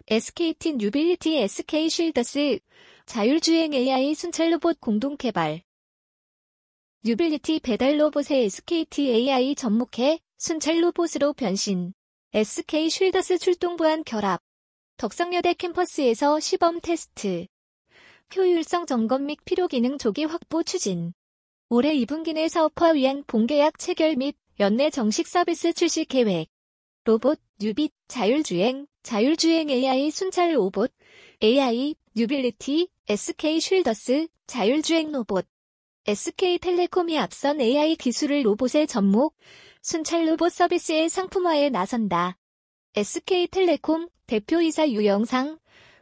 SKT 뉴빌리티 SK 쉴더스 자율주행 AI 순찰 로봇 공동 개발. 뉴빌리티 배달 로봇의 SKT AI 접목해 순찰 로봇으로 변신. SK 쉴더스 출동부안 결합. 덕성여대 캠퍼스에서 시범 테스트. 효율성 점검 및 필요 기능 조기 확보 추진. 올해 2분기 내 사업화 위한 본계약 체결 및 연내 정식 서비스 출시 계획. 로봇, 뉴빗, 자율주행 AI 순찰 로봇, AI, 뉴빌리티, SK 쉴더스, 자율주행 로봇. SK텔레콤이 앞선 AI 기술을 로봇에 접목, 순찰 로봇 서비스의 상품화에 나선다. SK텔레콤 대표이사 유영상,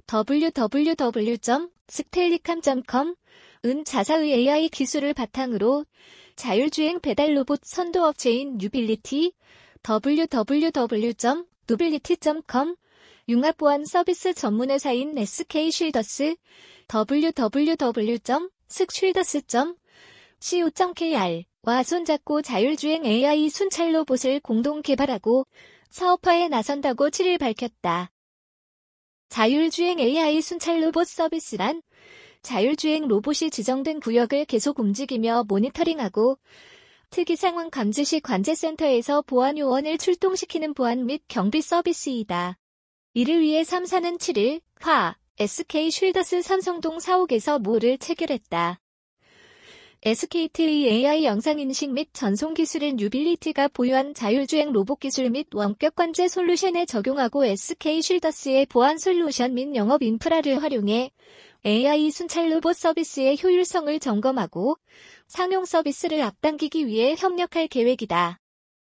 www.stellicom.com 은 자사의 AI 기술을 바탕으로 자율주행 배달 로봇 선도업체인 뉴빌리티, www.nubility.com 융합보안 서비스 전문회사인 SK 쉴더스, www.skshielders.co.kr 와 손잡고 자율주행 AI 순찰 로봇을 공동 개발하고 사업화에 나선다고 7일 밝혔다. 자율주행 AI 순찰 로봇 서비스란 자율주행 로봇이 지정된 구역을 계속 움직이며 모니터링하고 특이상황 감지 시 관제센터에서 보안요원을 출동시키는 보안 및 경비 서비스이다. 이를 위해 3사는 7일 SK 쉴더스 삼성동 사옥에서 모를 체결했다. SKT의 AI 영상인식 및 전송 기술을 뉴빌리티가 보유한 자율주행 로봇 기술 및 원격 관제 솔루션에 적용하고 SK 쉴더스의 보안 솔루션 및 영업 인프라를 활용해 AI 순찰 로봇 서비스의 효율성을 점검하고 상용 서비스를 앞당기기 위해 협력할 계획이다.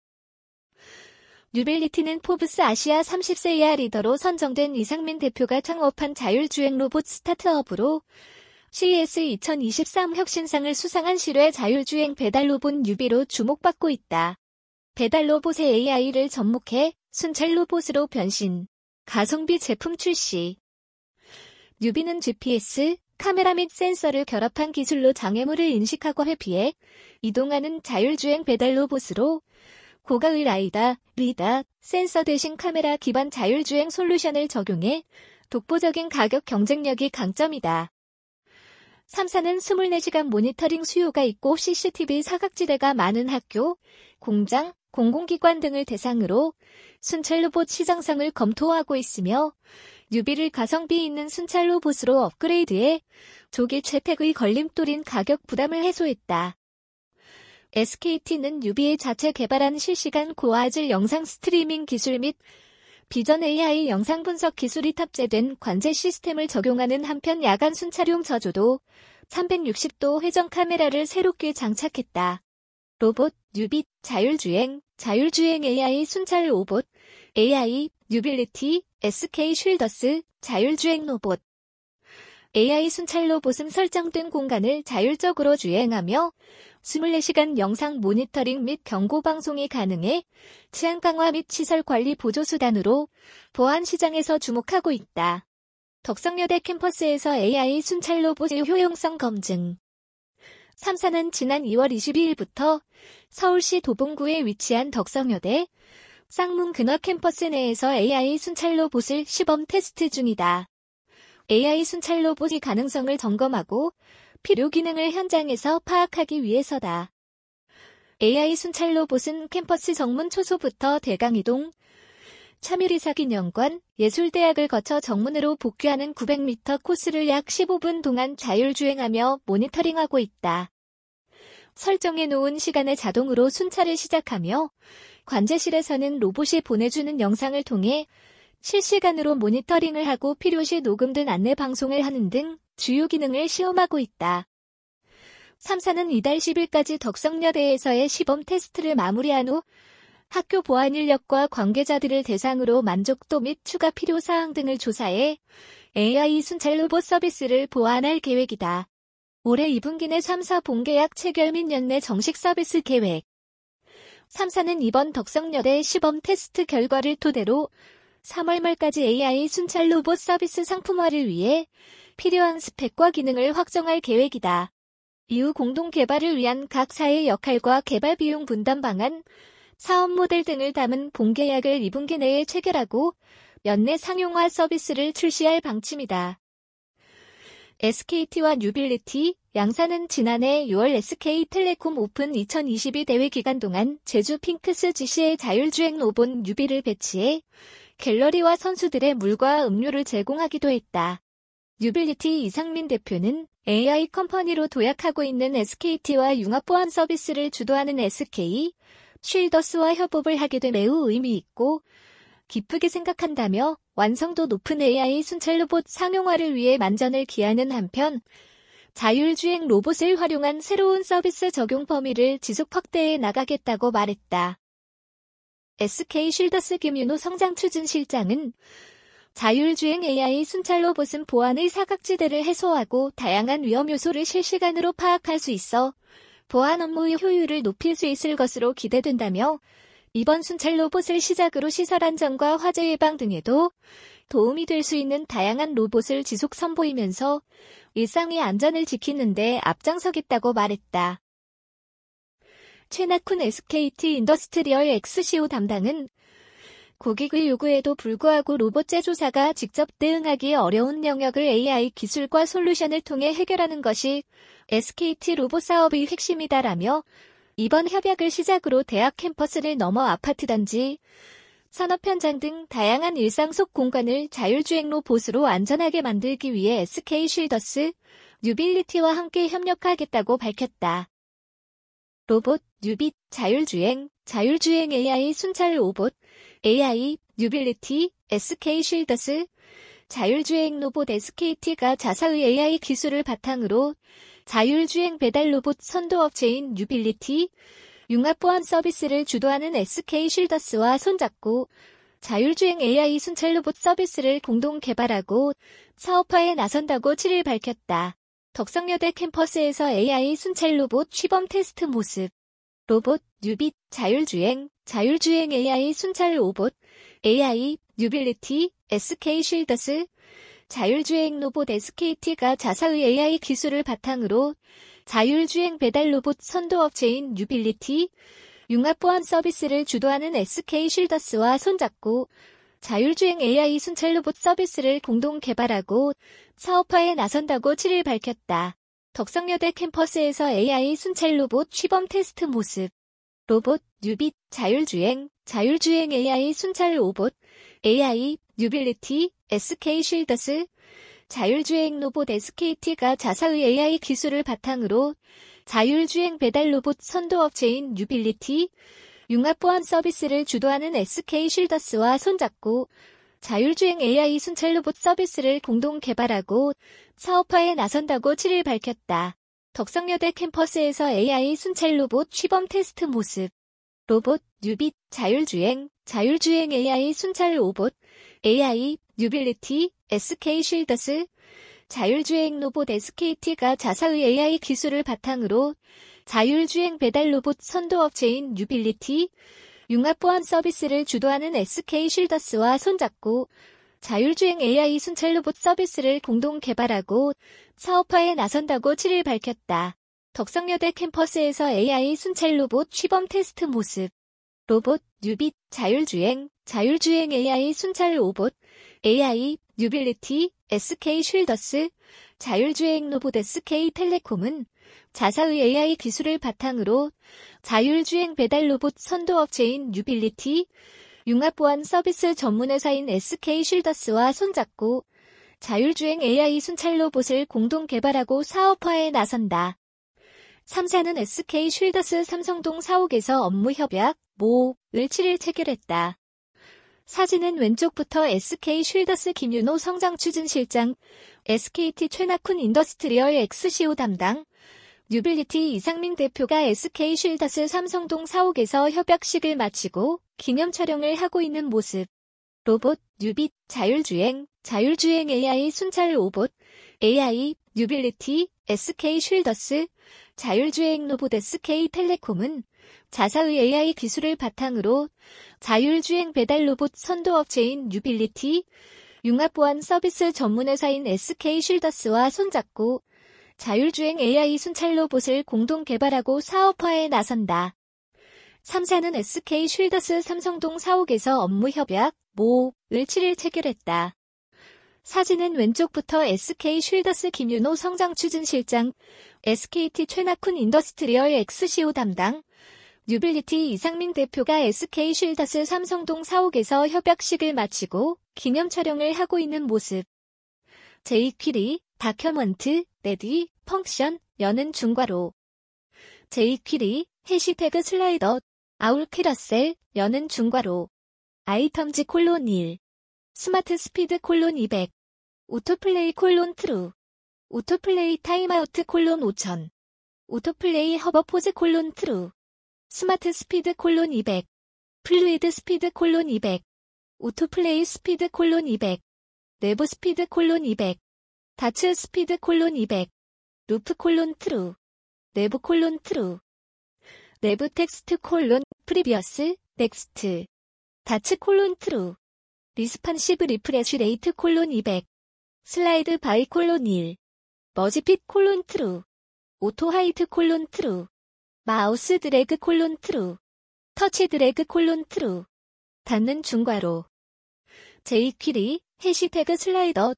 뉴빌리티는 포브스 아시아 30세 이하 리더로 선정된 이상민 대표가 창업한 자율주행 로봇 스타트업으로 CES 2023 혁신상을 수상한 실외 자율주행 배달 로봇 뉴비로 주목받고 있다. 배달 로봇의 AI를 접목해 순찰 로봇으로 변신. 가성비 제품 출시. 뉴비는 GPS, 카메라 및 센서를 결합한 기술로 장애물을 인식하고 회피해 이동하는 자율주행 배달 로봇으로 고가의 리다, 센서 대신 카메라 기반 자율주행 솔루션을 적용해 독보적인 가격 경쟁력이 강점이다. 3사는 24시간 모니터링 수요가 있고 CCTV 사각지대가 많은 학교, 공장, 공공기관 등을 대상으로 순찰 로봇 시장성을 검토하고 있으며 뉴비를 가성비 있는 순찰 로봇으로 업그레이드해 조기 채택의 걸림돌인 가격 부담을 해소했다. SKT는 뉴비의 자체 개발한 실시간 고화질 영상 스트리밍 기술 및 비전 AI 영상 분석 기술이 탑재된 관제 시스템을 적용하는 한편 야간 순찰용 저조도 360도 회전 카메라를 새롭게 장착했다. 로봇, 뉴빗, 자율주행 AI 순찰 로봇, AI, 뉴빌리티, SK 쉴더스, 자율주행 로봇. AI 순찰 로봇은 설정된 공간을 자율적으로 주행하며 24시간 영상 모니터링 및 경고 방송이 가능해 치안 강화 및 시설 관리 보조 수단으로 보안 시장에서 주목하고 있다. 덕성여대 캠퍼스에서 AI 순찰 로봇의 효용성 검증. 3사는 지난 2월 22일부터 서울시 도봉구에 위치한 덕성여대 쌍문 근화 캠퍼스 내에서 AI 순찰 로봇을 시범 테스트 중이다. AI 순찰 로봇의 가능성을 점검하고 필요 기능을 현장에서 파악하기 위해서다. AI 순찰 로봇은 캠퍼스 정문 초소부터 대강이동, 참유리사기년관, 예술대학을 거쳐 정문으로 복귀하는 900m 코스를 약 15분 동안 자율주행하며 모니터링하고 있다. 설정해 놓은 시간에 자동으로 순찰을 시작하며 관제실에서는 로봇이 보내주는 영상을 통해 실시간으로 모니터링을 하고 필요시 녹음된 안내 방송을 하는 등 주요 기능을 시험하고 있다. 3사는 이달 10일까지 덕성여대에서의 시범 테스트를 마무리한 후 학교 보안 인력과 관계자들을 대상으로 만족도 및 추가 필요사항 등을 조사해 AI 순찰 로봇 서비스를 보완할 계획이다. 올해 2분기 내 3사 본계약 체결 및 연내 정식 서비스 계획. 3사는 이번 덕성여대 시범 테스트 결과를 토대로 3월 말까지 AI 순찰 로봇 서비스 상품화를 위해 필요한 스펙과 기능을 확정할 계획이다. 이후 공동 개발을 위한 각 사의 역할과 개발 비용 분담 방안, 사업 모델 등을 담은 본계약을 2분기 내에 체결하고 연내 상용화 서비스를 출시할 방침이다. SKT와 뉴빌리티, 양사는 지난해 6월 SK텔레콤 오픈 2022 대회 기간 동안 제주 핑크스 GC의 자율주행 로봇 뉴비를 배치해 갤러리와 선수들의 물과 음료를 제공하기도 했다. 뉴빌리티 이상민 대표는 AI 컴퍼니로 도약하고 있는 SKT와 융합 보안 서비스를 주도하는 SK 쉴더스와 협업을 하게 돼 매우 의미 있고 기쁘게 생각한다며 완성도 높은 AI 순찰 로봇 상용화를 위해 만전을 기하는 한편 자율주행 로봇을 활용한 새로운 서비스 적용 범위를 지속 확대해 나가겠다고 말했다. SK 쉴더스 김윤호 성장추진실장은 자율주행 AI 순찰 로봇은 보안의 사각지대를 해소하고 다양한 위험 요소를 실시간으로 파악할 수 있어 보안 업무의 효율을 높일 수 있을 것으로 기대된다며 이번 순찰 로봇을 시작으로 시설 안전과 화재 예방 등에도 도움이 될 수 있는 다양한 로봇을 지속 선보이면서 일상의 안전을 지키는 데 앞장서겠다고 말했다. 최낙훈 SKT 인더스트리얼 XCO 담당은 고객의 요구에도 불구하고 로봇 제조사가 직접 대응하기 어려운 영역을 AI 기술과 솔루션을 통해 해결하는 것이 SKT 로봇 사업의 핵심이다라며 이번 협약을 시작으로 대학 캠퍼스를 넘어 아파트 단지, 산업 현장 등 다양한 일상 속 공간을 자율주행 로봇으로 안전하게 만들기 위해 SK 쉴더스, 뉴빌리티와 함께 협력하겠다고 밝혔다. 로봇, 뉴빗, 자율주행 AI 순찰 로봇, AI, 뉴빌리티, SK 쉴더스, 자율주행 로봇 SKT가 자사의 AI 기술을 바탕으로 자율주행 배달 로봇 선도업체인 뉴빌리티, 융합보안 서비스를 주도하는 SK 쉴더스와 손잡고 자율주행 AI 순찰 로봇 서비스를 공동 개발하고 사업화에 나선다고 7일 밝혔다. 덕성여대 캠퍼스에서 AI 순찰 로봇 시범 테스트 모습. 로봇, 뉴빗, 자율주행 AI 순찰 로봇, AI, 뉴빌리티, SK 쉴더스, 자율주행 로봇 SKT가 자사의 AI 기술을 바탕으로 자율주행 배달 로봇 선도업체인 뉴빌리티, 융합보안 서비스를 주도하는 SK 쉴더스와 손잡고 자율주행 AI 순찰 로봇 서비스를 공동 개발하고 사업화에 나선다고 7일 밝혔다. 덕성여대 캠퍼스에서 AI 순찰 로봇 시범 테스트 모습. 로봇, 뉴빗, 자율주행 AI 순찰 로봇, AI, 뉴빌리티, SK 쉴더스, 자율주행 로봇 SKT가 자사의 AI 기술을 바탕으로 자율주행 배달 로봇 선도업체인 뉴빌리티, 융합보안 서비스를 주도하는 SK 쉴더스와 손잡고 자율주행 AI 순찰 로봇 서비스를 공동 개발하고 사업화에 나선다고 7일 밝혔다. 덕성여대 캠퍼스에서 AI 순찰 로봇 시범 테스트 모습. 로봇, 뉴빗, 자율주행 AI 순찰 로봇, AI, 뉴빌리티, SK 쉴더스, 자율주행 로봇 SKT가 자사의 AI 기술을 바탕으로 자율주행 배달 로봇 선도업체인 뉴빌리티, 융합보안 서비스를 주도하는 SK 쉴더스와 손잡고 자율주행 AI 순찰 로봇 서비스를 공동 개발하고 사업화에 나선다고 7일 밝혔다. 덕성여대 캠퍼스에서 AI 순찰 로봇 시범 테스트 모습. 로봇, 뉴빗, 자율주행 AI 순찰 로봇, AI, 뉴빌리티, SK 쉴더스, 자율주행 로봇 SK텔레콤은 자사의 AI 기술을 바탕으로 자율주행 배달 로봇 선도업체인 뉴빌리티, 융합보안 서비스 전문회사인 SK 쉴더스와 손잡고 자율주행 AI 순찰 로봇을 공동 개발하고 사업화에 나선다. 3사는 SK 쉴더스 삼성동 사옥에서 업무 협약 모를 7일 체결했다. 사진은 왼쪽부터 SK 쉴더스 김윤호 성장추진실장, SKT 최낙훈 인더스트리얼 XCO 담당, 뉴빌리티 이상민 대표가 SK 쉴더스 삼성동 사옥에서 협약식을 마치고 기념 촬영을 하고 있는 모습. 로봇, 뉴빗, 자율주행 AI 순찰 로봇, AI, 뉴빌리티, SK 쉴더스, 자율주행 로봇 SK텔레콤은 자사의 AI 기술을 바탕으로 자율주행 배달 로봇 선도업체인 뉴빌리티, 융합보안 서비스 전문회사인 SK 쉴더스와 손잡고 자율주행 AI 순찰 로봇을 공동 개발하고 사업화에 나선다. 3사는 SK 쉴더스 삼성동 사옥에서 업무 협약, 모,을 7일 체결했다. 사진은 왼쪽부터 SK 쉴더스 김윤호 성장추진실장, SKT 최낙훈 인더스트리얼 XCO 담당, 뉴빌리티 이상민 대표가 SK 쉴더스 삼성동 사옥에서 협약식을 마치고 기념 촬영을 하고 있는 모습. jQuery, 다큐먼트, 레디, 펑션, 여는 중괄호. jQuery, 해시태그 슬라이더, 아울 캐러셀, 여는 중괄호. 아이텀즈 콜론 1. 스마트 스피드 콜론 200. 오토플레이 콜론 트루. 오토플레이 타임아우트 콜론 5000. 오토플레이 허버포즈 콜론 트루. 스마트 스피드 콜론 200. 플루이드 스피드 콜론 200. 오토플레이 스피드 콜론 200. 내부 스피드 콜론 200. 다츠 스피드 콜론 200. 루프 콜론 트루. 내부 콜론 트루. 내부 텍스트 콜론 프리비어스 넥스트. 다츠 콜론 트루. 리스판시브 리프레쉬 레이트 콜론 200. 슬라이드 바이 콜론 1. 머지핏 콜론 트루. 오토 하이트 콜론 트루. 마우스 드래그 콜론 트루. 터치 드래그 콜론 트루. 닫는 중괄호. jQuery, 해시태그 슬라이더.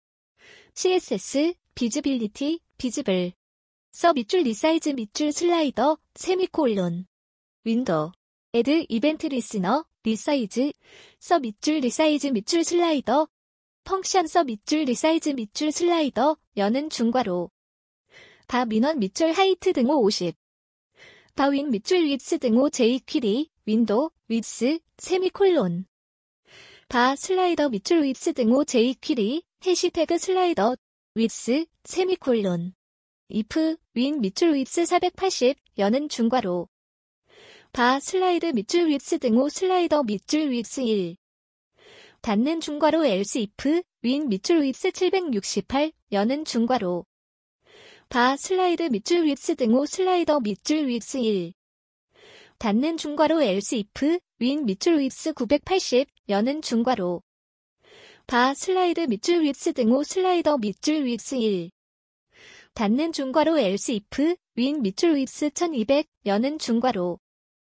CSS, 비즈빌리티, 비즈블. 서 밑줄 리사이즈 밑줄 슬라이더, 세미콜론. 윈도우. 애드 이벤트 리스너, 리사이즈. 서 밑줄 리사이즈 밑줄 슬라이더. 펑션 서 밑줄 리사이즈 밑줄 슬라이더, 여는 중괄호. 바 민원 밑줄 하이트 등호 50. 바윈 밑줄 윗스 등호 jQuery, 윈도우, 윗스, 세미콜론. 바 슬라이더 밑줄 윗스 등호 jQuery, 해시태그 슬라이더, 윗스, 세미콜론. if, 윈 밑줄 윗스 480, 여는 중괄호. 바 슬라이드 밑줄 윗스 등호 슬라이더 밑줄 윗스 1. 닫는 중괄호 else if, 윈 밑줄 윗스 768, 여는 중괄호. 바 슬라이드 밑줄 윗스 등호 슬라이더 밑줄 윗스 1. 닫는 중괄호 else if, 윈 밑줄 윗스 980, 여는 중괄호. 바 슬라이드 밑줄 윗스 등호 슬라이더 밑줄 윗스 1. 닫는 중괄호 else if, 윈 밑줄 윗스 1200, 여는 중괄호.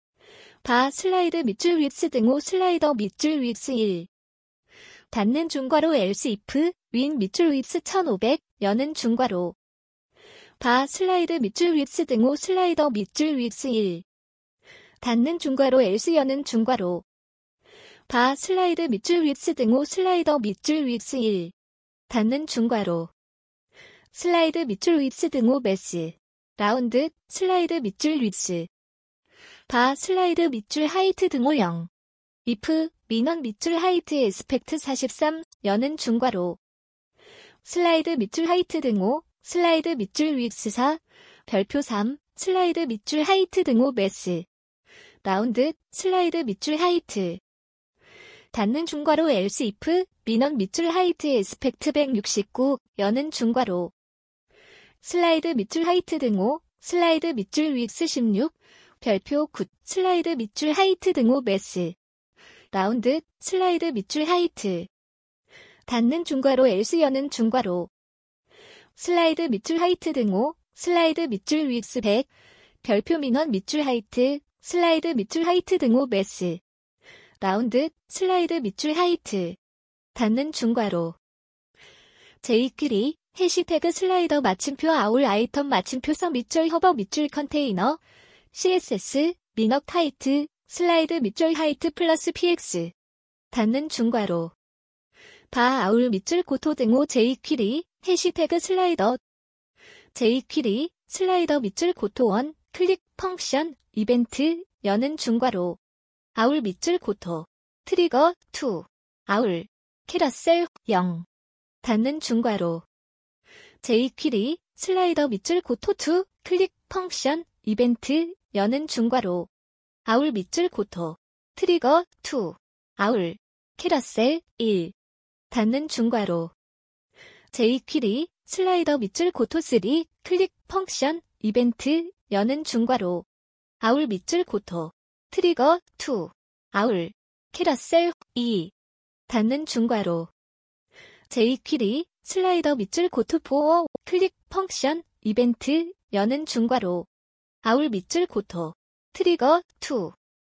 바 슬라이드 밑줄 윗스 등호 슬라이더 밑줄 윗스 1. 닫는 중괄호 else if, 윈 밑줄 윗스 1500, 여는 중괄호. 바 슬라이드 밑줄 윗스 등호 슬라이더 밑줄 윗스 1. 닫는 중괄호 else 여는 중괄호. 바 슬라이드 밑줄 윗스 등호 슬라이더 밑줄 윗스 1. 닫는 중괄호. 슬라이드 밑줄 윗스 등호 매스. 라운드, 슬라이드 밑줄 윗스. 바 슬라이드 밑줄 하이트 등호 0. if, 민원 밑줄 하이트 에스펙트 43, 여는 중괄호. 슬라이드 밑줄 하이트 등호, 슬라이드 밑줄 윗스 4, 별표 3, 슬라이드 밑줄 하이트 등호 매스. 라운드, 슬라이드 밑줄 하이트. 닫는 중괄호 else if, 민원 밑줄 하이트 에스펙트 169, 여는 중괄호. 슬라이드 밑줄 하이트 등호, 슬라이드 밑줄 윗스 16, 별표 9, 슬라이드 밑줄 하이트 등호 매스. 라운드, 슬라이드 밑줄 하이트. 닫는 중괄호 else 여는 중괄호. 슬라이드 밑줄 하이트 등호, 슬라이드 밑줄 윗스 100, 별표 민원 밑줄 하이트, 슬라이드 밑줄 하이트 등호 매스. 라운드, 슬라이드 밑줄 하이트. 닫는 중괄호. jQuery, 해시태그 슬라이더 마침표 아울 아이템 마침표 서 밑줄 허버 밑줄 컨테이너. CSS, 민업 하이트, 슬라이드 밑줄 하이트 플러스 px. 닫는 중괄호. 바 아울 밑줄 고토 등호 jQuery, 해시태그 슬라이더. jQuery, 슬라이더 밑줄 고토 1, 클릭 펑션, 이벤트, 여는 중괄호. 아울 밑줄 고토. 트리거 2. 아울. 캐러셀 0. 닫는 중괄호. jQuery, 슬라이더 밑줄 고토 2, 클릭 펑션, 이벤트, 여는 중괄호. 아울 밑줄 고토. 트리거 2. 아울. 캐러셀 1. 닫는 중괄호. jQuery, 슬라이더 밑줄 고토 3, 클릭 펑션, 이벤트, 여는 중괄호. 아울 밑줄 고토. 트리거 2. 아울. 캐러셀 2. 닫는 중괄호. jQuery, 슬라이더 밑줄 고토 4, 클릭 펑션, 이벤트, 여는 중괄호. 아울 밑줄 고토. 트리거 2.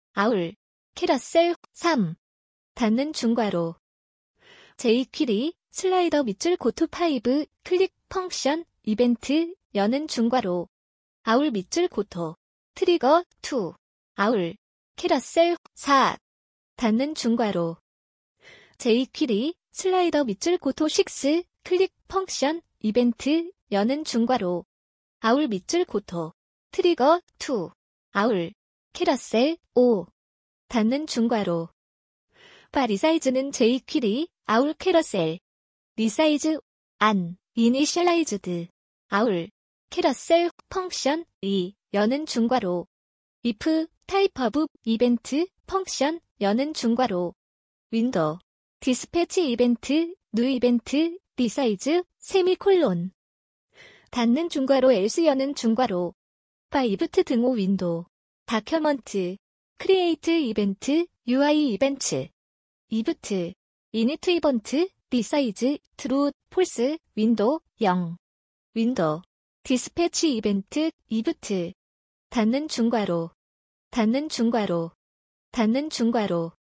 아울, 캐러셀, 3. 닫는 중괄호. jQuery, 슬라이더 밑줄 고토 5, 클릭 펑션, 이벤트, 여는 중괄호. 아울 밑줄 고토. 트리거, 2. 아울, 캐러셀, 4. 닫는 중괄호. jQuery, 슬라이더 밑줄 고토 6, 클릭 펑션, 이벤트, 여는 중괄호. 아울 밑줄 고토. 트리거, 2. 아울, 캐러셀, 5. 닫는 중괄호. 리사이즈는 jQuery, 아울 캐러셀. 리사이즈, 안, 이니셜라이즈드. 아울, 캐러셀, 펑션, 2, 여는 중괄호. if, 타입 오브, 이벤트, 펑션, 여는 중괄호. 윈도우, 디스패치 이벤트, 뉴 이벤트, 리사이즈, 세미콜론. 닫는 중괄호 else 여는 중괄호. 이브트 등호 윈도우. 다큐먼트, 크리에이트 이벤트, UI 이벤트. 이브트, 이니트 이벤트, 리사이즈, 트루, 폴스, 윈도우, 0. 윈도우, 디스패치 이벤트, 이브트. 닫는 중괄호. 닫는 중괄호. 닫는 중괄호.